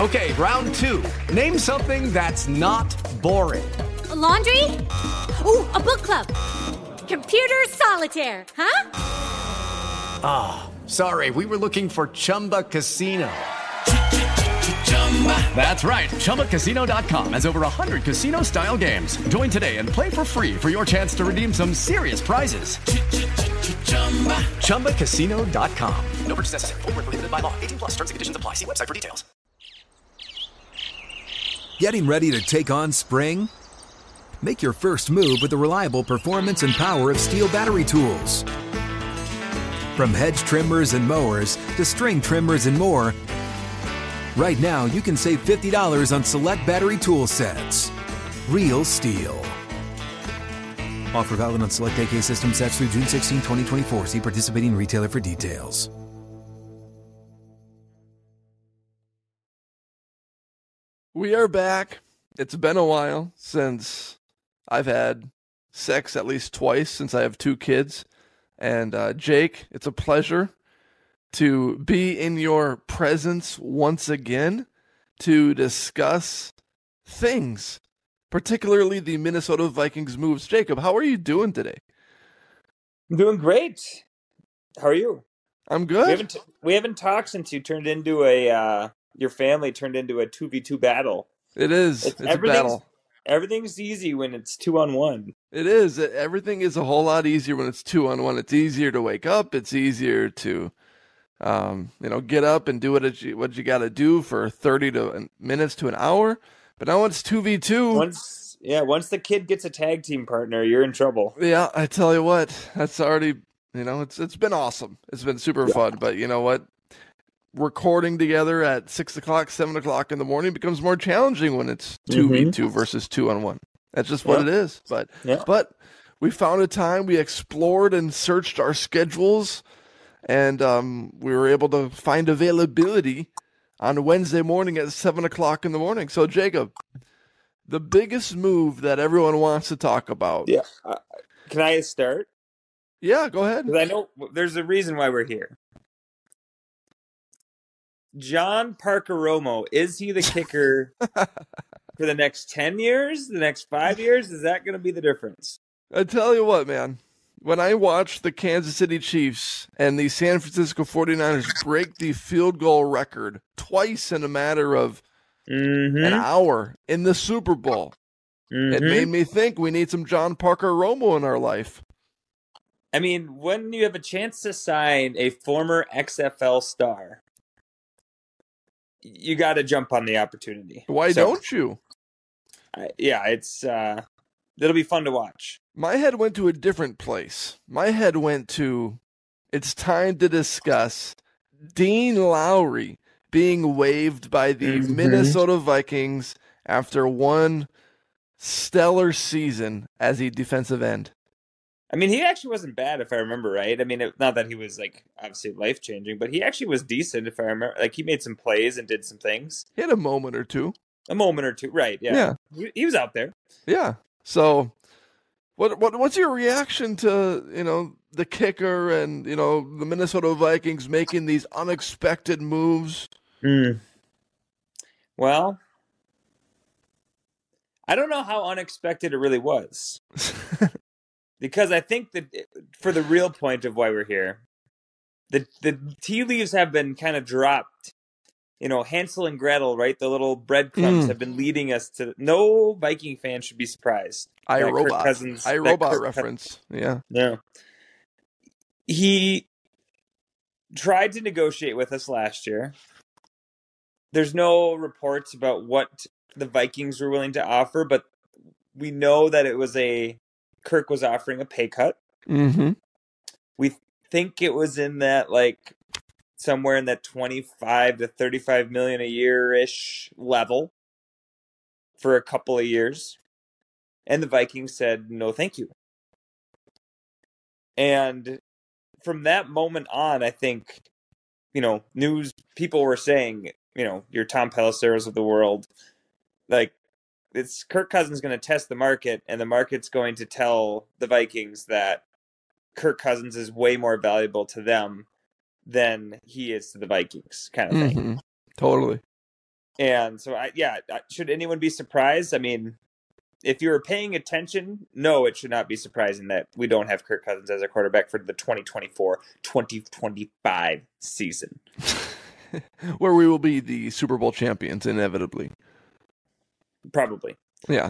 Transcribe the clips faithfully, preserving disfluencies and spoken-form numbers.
Okay, round two. Name something that's not boring. A laundry? Ooh, a book club. Computer solitaire, huh? Ah, oh, sorry, we were looking for Chumba Casino. That's right, Chumba Casino dot com has over one hundred casino-style games. Join today and play for free for your chance to redeem some serious prizes. Chumba Casino dot com. No purchase necessary. Void where prohibited by law. eighteen plus terms and conditions apply. See website for details. Getting ready to take on spring? Make your first move with the reliable performance and power of Steel battery tools. From hedge trimmers and mowers to string trimmers and more, right now you can save fifty dollars on select battery tool sets. Real Steel. Offer valid on select A K system sets through June sixteenth, twenty twenty-four. See participating retailer for details. We are back. It's been a while since I've had sex, at least twice, since I have two kids. And uh, Jake, it's a pleasure to be in your presence once again to discuss things, particularly the Minnesota Vikings moves. Jacob, how are you doing today? I'm doing great. How are you? I'm good. We haven't, t- we haven't talked since you turned into a, uh, your family turned into a two v two battle. It is. It's, it's a battle. Everything's easy when it's two on one. It is. Everything is a whole lot easier when it's two on one. It's easier to wake up. It's easier to, um, you know, get up and do what you, what you got to do for thirty to minutes to an hour. But now it's two v two. Once, yeah, once the kid gets a tag team partner, you're in trouble. Yeah, I tell you what, that's already, you know, it's it's been awesome. It's been super yeah. fun. But you know what? Recording together at six o'clock, seven o'clock in the morning becomes more challenging when it's two v two mm-hmm. versus two on one. That's just what yep. it is. But yep. but we found a time. We explored and searched our schedules, and um, we were able to find availability on Wednesday morning at seven o'clock in the morning. So Jacob, the biggest move that everyone wants to talk about. Yeah. Uh, can I start? Yeah, go ahead. Because I know there's a reason why we're here. John Parker Romo, is he the kicker for the next ten years, the next five years? Is that going to be the difference? I tell you what, man. When I watched the Kansas City Chiefs and the San Francisco forty-niners break the field goal record twice in a matter of mm-hmm. an hour in the Super Bowl, mm-hmm. it made me think we need some John Parker Romo in our life. I mean, when you have a chance to sign a former X F L star, you got to jump on the opportunity. Why so, don't you? I, yeah, it's uh, it'll be fun to watch. My head went to a different place. My head went to, it's time to discuss Dean Lowry being waived by the mm-hmm. Minnesota Vikings after one stellar season as a defensive end. I mean, he actually wasn't bad, if I remember right. I mean, it, not that he was, like, obviously life-changing, but he actually was decent, if I remember. Like, he made some plays and did some things. He had a moment or two. A moment or two, right, yeah. Yeah. He, he was out there. Yeah. So, what what what's your reaction to, you know, the kicker and, you know, the Minnesota Vikings making these unexpected moves? Mm. Well, I don't know how unexpected it really was. Because I think that for the real point of why we're here, the the tea leaves have been kind of dropped. You know, Hansel and Gretel, right? The little breadcrumbs mm. have been leading us to. No Viking fan should be surprised. I Robot. I Robot reference. Cousins, yeah. Yeah. He tried to negotiate with us last year. There's no reports about what the Vikings were willing to offer, but we know that it was a. Kirk was offering a pay cut. Mm-hmm. We think it was in that, like, somewhere in that twenty-five to thirty-five million a year-ish level for a couple of years. And the Vikings said, no, thank you. And from that moment on, I think, you know, news people were saying, you know, your Tom Pelisseros of the world, like, it's Kirk Cousins going to test the market, and the market's going to tell the Vikings that Kirk Cousins is way more valuable to them than he is to the Vikings, kind of thing. Mm-hmm. Totally. And so, I yeah, should anyone be surprised? I mean, if you were paying attention, no, it should not be surprising that we don't have Kirk Cousins as a quarterback for the twenty twenty-four twenty twenty-five season. Where we will be the Super Bowl champions, inevitably. Probably. Yeah.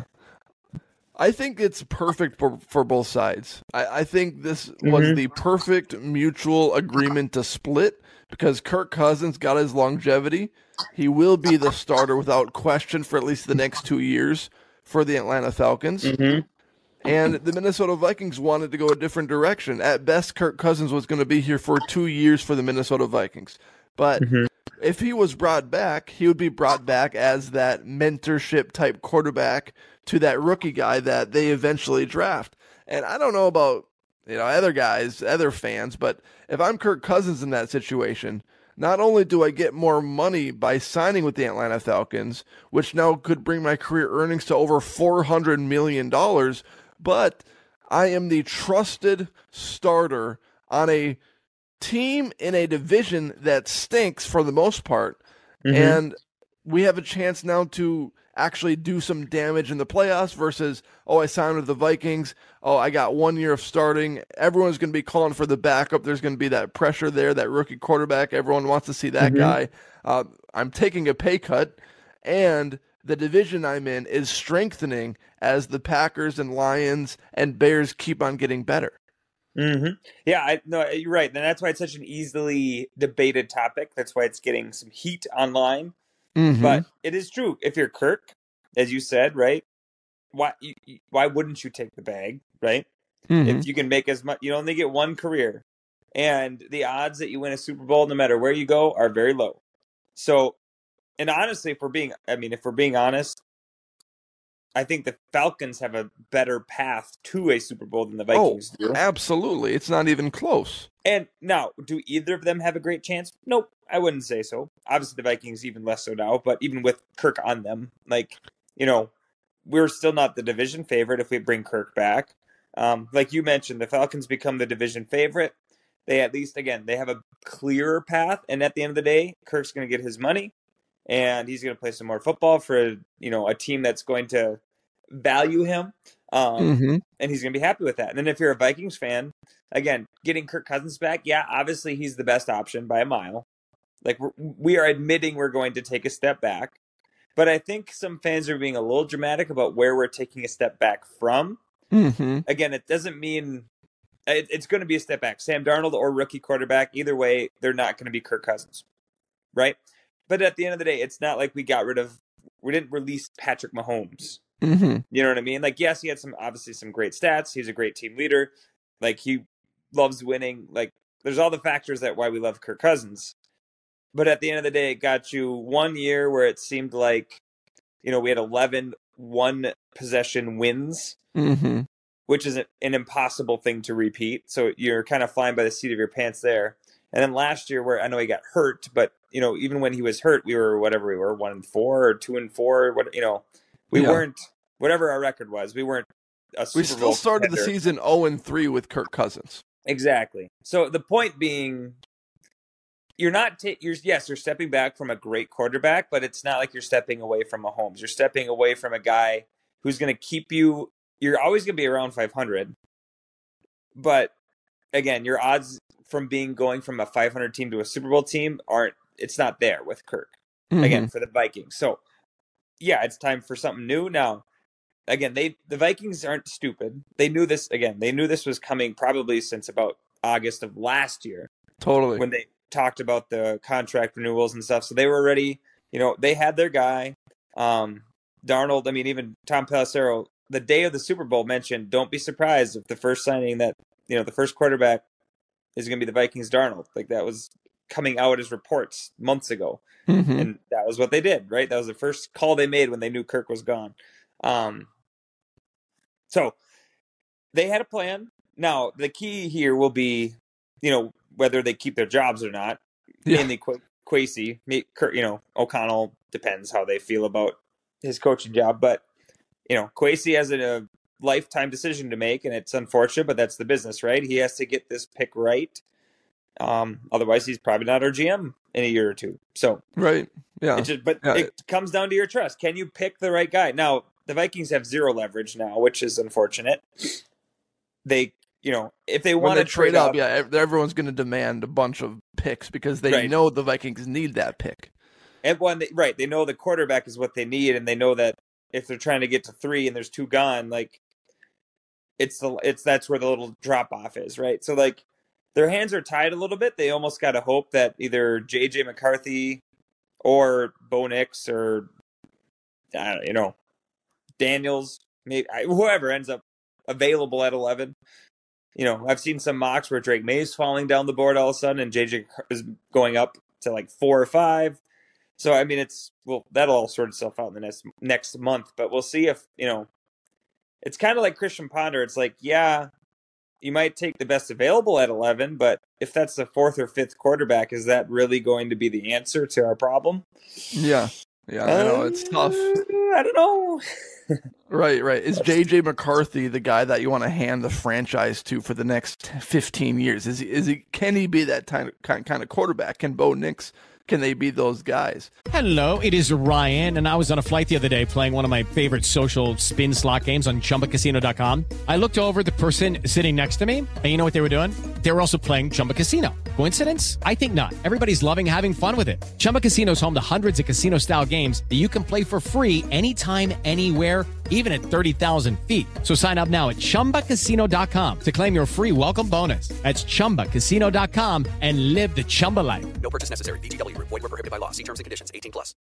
I think it's perfect for, for both sides. I, I think this was Mm-hmm. the perfect mutual agreement to split because Kirk Cousins got his longevity. He will be the starter without question for at least the next two years for the Atlanta Falcons. Mm-hmm. And the Minnesota Vikings wanted to go a different direction. At best, Kirk Cousins was going to be here for two years for the Minnesota Vikings. But Mm-hmm. if he was brought back, he would be brought back as that mentorship type quarterback to that rookie guy that they eventually draft. And I don't know about, you know, other guys, other fans, but if I'm Kirk Cousins in that situation, not only do I get more money by signing with the Atlanta Falcons, which now could bring my career earnings to over four hundred million dollars, but I am the trusted starter on a team in a division that stinks for the most part. Mm-hmm. And we have a chance now to actually do some damage in the playoffs versus, oh, I signed with the Vikings. Oh, I got one year of starting. Everyone's going to be calling for the backup. There's going to be that pressure there, that rookie quarterback. Everyone wants to see that Mm-hmm. guy. Uh, I'm taking a pay cut, and the division I'm in is strengthening as the Packers and Lions and Bears keep on getting better. Mm-hmm. Yeah, I, no, you're right. And that's why it's such an easily debated topic. That's why it's getting some heat online. Mm-hmm. But it is true. If you're Kirk, as you said, right? Why you, you- why wouldn't you take the bag, right? Mhm. If you can make as much, you only get one career, and the odds that you win a Super Bowl, no matter where you go, are very low. So, and honestly, if we're being, I mean, if we're being honest, I think the Falcons have a better path to a Super Bowl than the Vikings oh, do. absolutely. It's not even close. And now, do either of them have a great chance? Nope, I wouldn't say so. Obviously, the Vikings even less so now, but even with Kirk on them, like, you know, we're still not the division favorite if we bring Kirk back. Um, like you mentioned, the Falcons become the division favorite. They at least, again, they have a clearer path, and at the end of the day, Kirk's going to get his money, and he's going to play some more football for, you know, a team that's going to value him. Um, Mm-hmm. and he's going to be happy with that. And then if you're a Vikings fan, again, getting Kirk Cousins back, yeah, obviously he's the best option by a mile. Like we're, we are admitting we're going to take a step back. But I think some fans are being a little dramatic about where we're taking a step back from. Mm-hmm. Again, it doesn't mean it, it's going to be a step back. Sam Darnold or rookie quarterback, either way, they're not going to be Kirk Cousins, right? But at the end of the day, it's not like we got rid of, we didn't release Patrick Mahomes. Mm-hmm. You know what I mean? Like, yes, he had some, obviously some great stats. He's a great team leader. Like, he loves winning. Like, there's all the factors that why we love Kirk Cousins. But at the end of the day, it got you one year where it seemed like, you know, we had eleven one possession wins, Mm-hmm. which is an, an impossible thing to repeat. So you're kind of flying by the seat of your pants there. And then last year, where I know he got hurt, but, you know, even when he was hurt, we were whatever we were, one and four or two and four, what, you know, we Yeah. weren't, whatever our record was, we weren't a Super We still Bowl started the contender. season oh and three with Kirk Cousins. Exactly. So the point being, you're not, ta- you're yes, you're stepping back from a great quarterback, but it's not like you're stepping away from Mahomes. You're stepping away from a guy who's going to keep you, you're always going to be around five hundred. But again, your odds from being going from a five hundred team to a Super Bowl team aren't, it's not there with Kirk. Again, for the Vikings. So yeah, it's time for something new. Now, again, they the Vikings aren't stupid. They knew this, again, they knew this was coming probably since about August of last year Totally. when they talked about the contract renewals and stuff. So they were ready. You know, they had their guy. Um, Darnold, I mean, even Tom Pelissero, the day of the Super Bowl mentioned, don't be surprised if the first signing that, you know, the first quarterback is going to be the Vikings Darnold. Like that was coming out as reports months ago. Mhm. And that was what they did, right? That was the first call they made when they knew Kirk was gone. Um, so they had a plan. Now, the key here will be, you know, whether they keep their jobs or not. Yeah. Mainly Qu- Kwesi, me- Kurt, you know, O'Connell, depends how they feel about his coaching job. But, you know, Kwesi has a, a lifetime decision to make, and it's unfortunate, but that's the business, right? He has to get this pick right. Um, otherwise, he's probably not our G M in a year or two. So right, yeah. It just, but yeah. it comes down to your trust. Can you pick the right guy? Now, the Vikings have zero leverage now, which is unfortunate. They, you know, if they want to trade, trade up, up, yeah, everyone's going to demand a bunch of picks because they right. know the Vikings need that pick. And one, they, right? They know the quarterback is what they need, and they know that if they're trying to get to three and there's two gone, like it's the it's that's where the little drop off is, right? So like their hands are tied a little bit. They almost got to hope that either J J McCarthy or Bo Nix or I don't, you know Daniels, maybe whoever ends up available at eleven. You know, I've seen some mocks where Drake May's falling down the board all of a sudden, and J J is going up to like four or five. So I mean, it's well, that'll all sort itself out in the next next month. But we'll see if you know. It's kind of like Christian Ponder. It's like, yeah, you might take the best available at eleven, but if that's the fourth or fifth quarterback, is that really going to be the answer to our problem? Yeah, yeah, I know, it's tough. Uh, I don't know. Right, right. Is J J McCarthy the guy that you want to hand the franchise to for the next fifteen years? Is he, is he, can he be that kind of, kind of quarterback? Can Bo Nix, can they be those guys? Hello, it is Ryan, and I was on a flight the other day playing one of my favorite social spin slot games on Chumba Casino dot com. I looked over at the person sitting next to me, and you know what they were doing? They were also playing Chumba Casino. Coincidence? I think not. Everybody's loving having fun with it. Chumba Casino is home to hundreds of casino-style games that you can play for free anytime, anywhere, even at thirty thousand feet. So sign up now at Chumba Casino dot com to claim your free welcome bonus. That's Chumba Casino dot com and live the Chumba life. No purchase necessary. V G W. Void where prohibited by law. See terms and conditions. eighteen plus.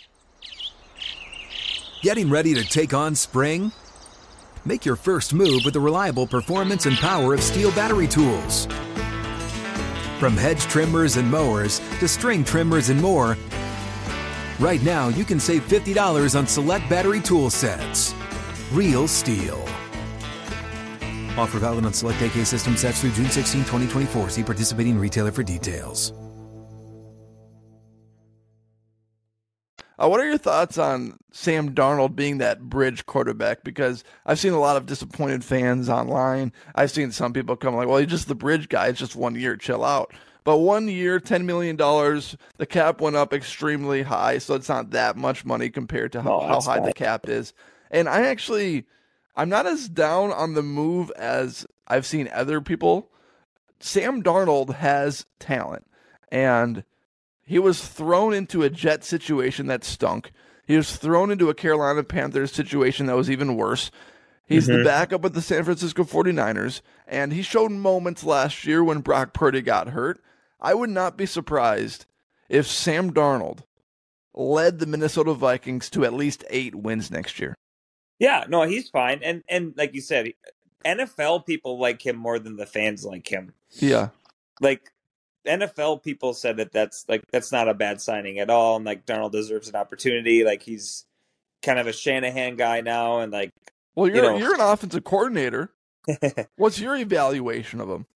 Getting ready to take on spring? Make your first move with the reliable performance and power of Steel battery tools. From hedge trimmers and mowers to string trimmers and more, right now you can save fifty dollars on select battery tool sets. Real Steel. Offer valid on select A K system sets through June sixteenth, twenty twenty-four. See participating retailer for details. Uh, what are your thoughts on Sam Darnold being that bridge quarterback? Because I've seen a lot of disappointed fans online. I've seen some people come like, well, he's just the bridge guy. It's just one year. Chill out. But one year, ten million dollars, the cap went up extremely high, so it's not that much money compared to how, No, how that's high not. the cap is. And I actually, I'm not as down on the move as I've seen other people. Sam Darnold has talent, and he was thrown into a Jet situation that stunk. He was thrown into a Carolina Panthers situation that was even worse. He's Mm-hmm. the backup with the San Francisco forty-niners, and he showed moments last year when Brock Purdy got hurt. I would not be surprised if Sam Darnold led the Minnesota Vikings to at least eight wins next year. Yeah, no, he's fine. And and like you said, N F L people like him more than the fans like him. Yeah. Like N F L people said that that's like that's not a bad signing at all, and like Darnold deserves an opportunity. Like he's kind of a Shanahan guy now, and like Well, you're you know. you're an offensive coordinator. What's your evaluation of him?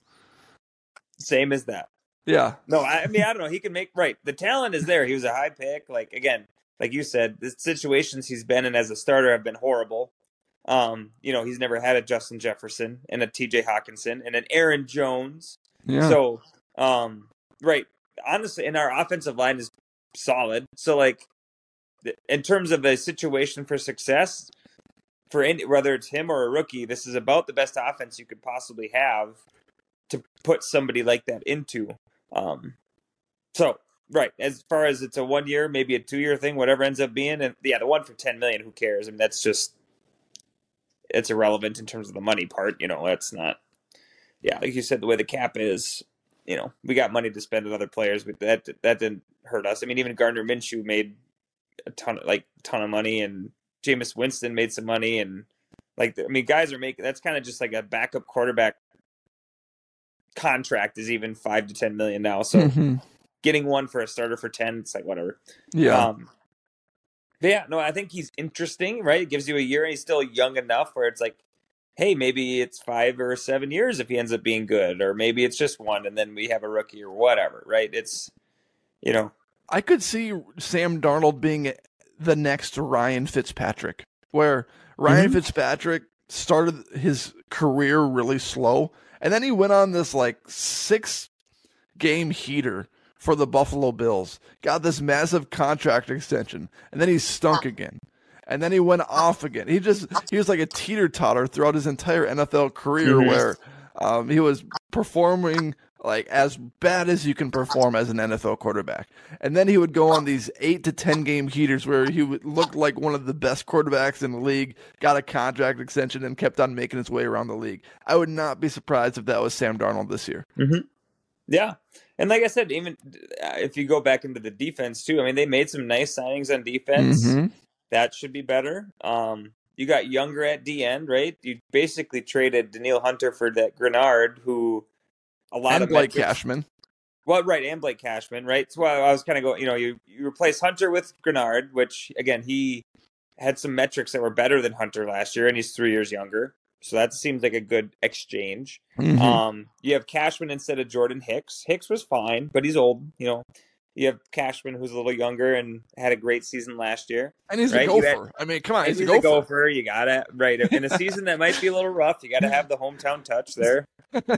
Same as that. Yeah. No, I, I mean I don't know. He can make right. The talent is there. He was a high pick. Like again, like you said, the situations he's been in as a starter have been horrible. Um, you know, he's never had a Justin Jefferson and a T J Hawkinson and an Aaron Jones. Yeah. So, um, right. Honestly, and our offensive line is solid. So, like, th- in terms of a situation for success, for any, whether it's him or a rookie, this is about the best offense you could possibly have to put somebody like that into. Um, so, right. As far as it's a one year, maybe a two year thing, whatever ends up being, and yeah, the one for ten million, who cares? I mean, that's just it's irrelevant in terms of the money part. You know, that's not. Yeah, like you said, the way the cap is, you know, we got money to spend on other players, but that that didn't hurt us. I mean, even Gardner Minshew made a ton of like ton of money, and Jameis Winston made some money, and like I mean, guys are making that's kind of just like a backup quarterback contract is even five to ten million now. So Mhm. getting one for a starter for ten, it's like whatever. Yeah. Um, but yeah, no, I think he's interesting, right? It gives you a year, and he's still young enough where it's like, hey, maybe it's five or seven years if he ends up being good, or maybe it's just one, and then we have a rookie or whatever, right? It's, you know, I could see Sam Darnold being the next Ryan Fitzpatrick, where Ryan Mhm. Fitzpatrick started his career really slow, and then he went on this like six game heater for the Buffalo Bills, got this massive contract extension, and then he stunk again. And then he went off again. He just he was like a teeter-totter throughout his entire N F L career mm-hmm. where um, he was performing like as bad as you can perform as an N F L quarterback. And then he would go on these eight to ten game heaters where he would look like one of the best quarterbacks in the league, got a contract extension, and kept on making his way around the league. I would not be surprised if that was Sam Darnold this year. Mm-hmm. Yeah. And like I said, even if you go back into the defense too, I mean, they made some nice signings on defense. Mm-hmm. That should be better. Um, you got younger at D end, right? You basically traded Danielle Hunter for that Grenard, who a lot and of Blake metrics, Cashman. Well, right, and Blake Cashman, right? So I was kind of going, you know, you, you replace Hunter with Grenard, which, again, he had some metrics that were better than Hunter last year, and he's three years younger. So that seems like a good exchange. Mm-hmm. Um, you have Cashman instead of Jordan Hicks. Hicks was fine, but he's old, you know. You have Cashman, who's a little younger and had a great season last year. And he's right? a gopher. Had, I mean, come on, he's, he's a gopher. a gopher. You got to, right. In a season that might be a little rough, you got to have the hometown touch there.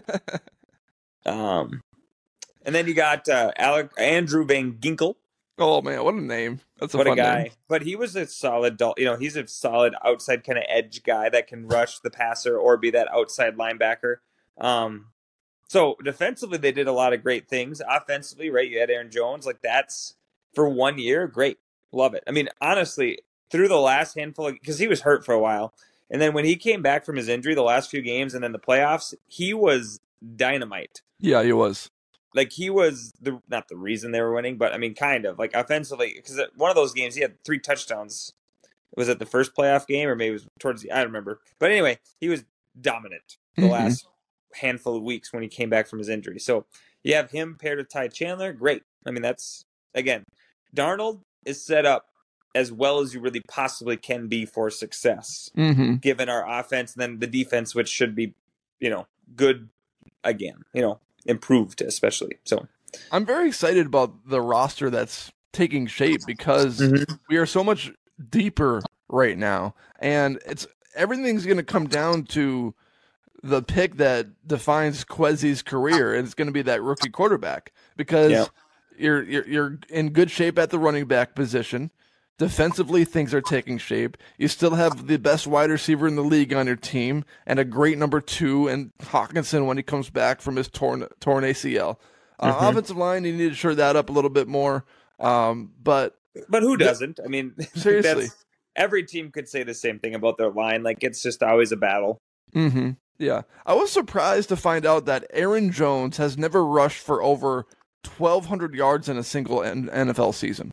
um, And then you got uh, Alec, Andrew Van Ginkel. Oh, man, what a name. That's a what fun a guy. name. But he was a solid, you know, he's a solid outside kind of edge guy that can rush the passer or be that outside linebacker. Um So defensively, they did a lot of great things. Offensively, right, you had Aaron Jones. Like, that's, for one year, great. Love it. I mean, honestly, through the last handful, because he was hurt for a while. And then when he came back from his injury, the last few games and then the playoffs, he was dynamite. Yeah, he was. Like, he was, the not the reason they were winning, but, I mean, kind of. Like, offensively, because one of those games, he had three touchdowns. Was it the first playoff game or maybe it was towards the, I don't remember. But anyway, he was dominant the mm-hmm. last handful of weeks when he came back from his injury. So you have him paired with Ty Chandler. Great. I mean, that's, again, Darnold is set up as well as you really possibly can be for success, mm-hmm. given our offense and then the defense, which should be, you know, good again, you know, improved especially. So I'm very excited about the roster that's taking shape because mm-hmm. we are so much deeper right now. And it's everything's going to come down to the pick that defines Kwesi's career, and it's going to be that rookie quarterback because yeah. you're, you're you're in good shape at the running back position. Defensively, things are taking shape. You still have the best wide receiver in the league on your team and a great number two, and Hawkinson when he comes back from his torn torn A C L. Uh, mm-hmm. Offensive line, you need to shore that up a little bit more. Um, but but who doesn't? I mean, seriously, that's, every team could say the same thing about their line. Like, it's just always a battle. Mm-hmm. Yeah, I was surprised to find out that Aaron Jones has never rushed for over twelve hundred yards in a single N F L season.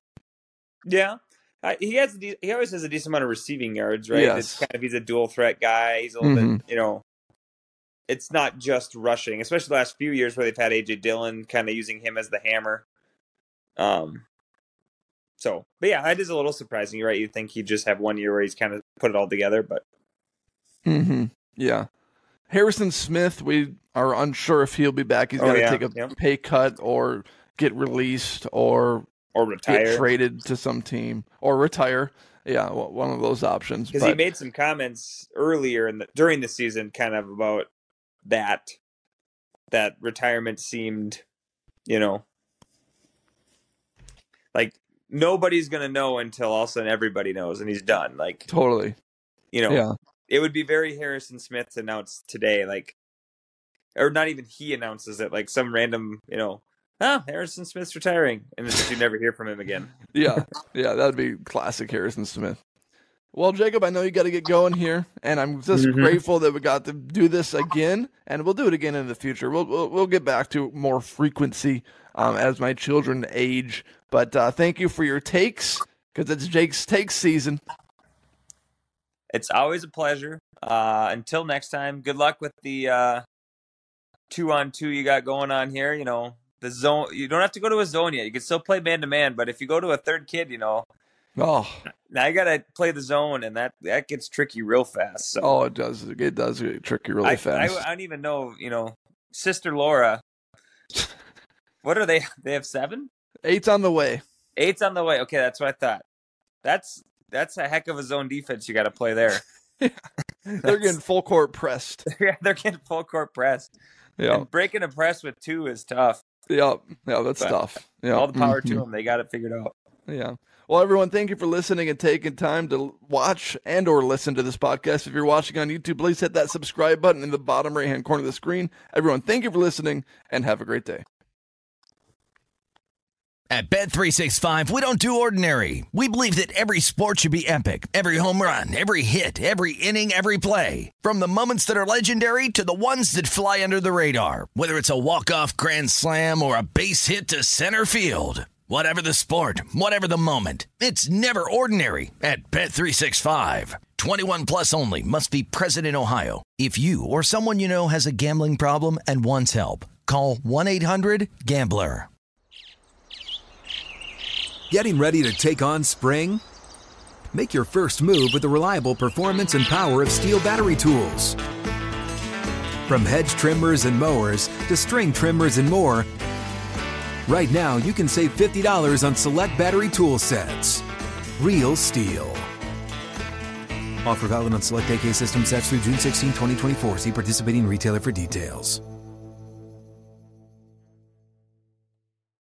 Yeah, I, he has. He always has a decent amount of receiving yards, right? Yes. It's kind of he's a dual threat guy. He's a little mm-hmm. bit, you know. It's not just rushing, especially the last few years where they've had A J Dillon kind of using him as the hammer. Um. So, but yeah, it is a little surprising, right? You'd think he'd just have one year where he's kind of put it all together, but. Mm-hmm. Yeah. Harrison Smith, we are unsure if he'll be back. He's got to oh, yeah. take a yeah. pay cut or get released or or retire, get traded to some team or retire. Yeah, one of those options. Because he made some comments earlier in the, during the season, kind of about that. That retirement seemed, you know, like nobody's gonna know until all of a sudden everybody knows, and he's done. Like totally, you know. Yeah. It would be very Harrison Smith to announce today, like, or not even he announces it, like some random, you know, ah, Harrison Smith's retiring, and then you never hear from him again. yeah, yeah, that'd be classic Harrison Smith. Well, Jacob, I know you got to get going here, and I'm just mm-hmm. grateful that we got to do this again, and we'll do it again in the future. We'll we'll, we'll get back to more frequency um, as my children age. But uh, thank you for your takes, because it's Jake's Takes season. It's always a pleasure. Uh, until next time, good luck with the uh, two on two you got going on here. You know, the zone. You don't have to go to a zone yet. You can still play man to man. But if you go to a third kid, you know, oh, now you got to play the zone, and that that gets tricky real fast. So. Oh, it does. It does get tricky really I, fast. I, I don't even know. You know, Sister Laura. What are they? They have seven. Eight's on the way. Eight's on the way. Okay, that's what I thought. That's. That's a heck of a zone defense you got to play there. yeah. They're getting full court pressed. Yeah, they're getting full court pressed. Yeah, and breaking a press with two is tough. Yeah, yeah, that's But tough. Yeah. All the power Mhm. to them. They got it figured out. Yeah. Well, everyone, thank you for listening and taking time to watch and or listen to this podcast. If you're watching on YouTube, please hit that subscribe button in the bottom right-hand corner of the screen. Everyone, thank you for listening and have a great day. At Bet three sixty-five, we don't do ordinary. We believe that every sport should be epic. Every home run, every hit, every inning, every play. From the moments that are legendary to the ones that fly under the radar. Whether it's a walk-off grand slam or a base hit to center field. Whatever the sport, whatever the moment, it's never ordinary at Bet three sixty-five. twenty-one plus only. Must be present in Ohio. If you or someone you know has a gambling problem and wants help, call one eight hundred gambler. Getting ready to take on spring? Make your first move with the reliable performance and power of Steel battery tools. From hedge trimmers and mowers to string trimmers and more, right now you can save fifty dollars on select battery tool sets. Real Steel. Offer valid on select A K system sets through June sixteenth, twenty twenty-four. See participating retailer for details.